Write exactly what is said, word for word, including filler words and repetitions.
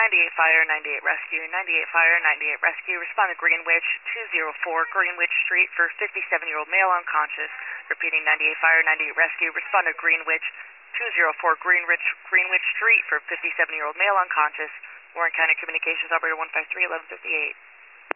ninety-eight Fire, ninety-eight Rescue, ninety-eight Fire, ninety-eight Rescue. Respond to Greenwich, two oh four Greenwich Street for fifty-seven-year-old male unconscious. Repeating, ninety-eight Fire, ninety-eight Rescue. Respond to Greenwich, two oh four Greenwich, Greenwich Street for fifty-seven-year-old male unconscious. Warren County Communications Operator one five three, eleven fifty-eight.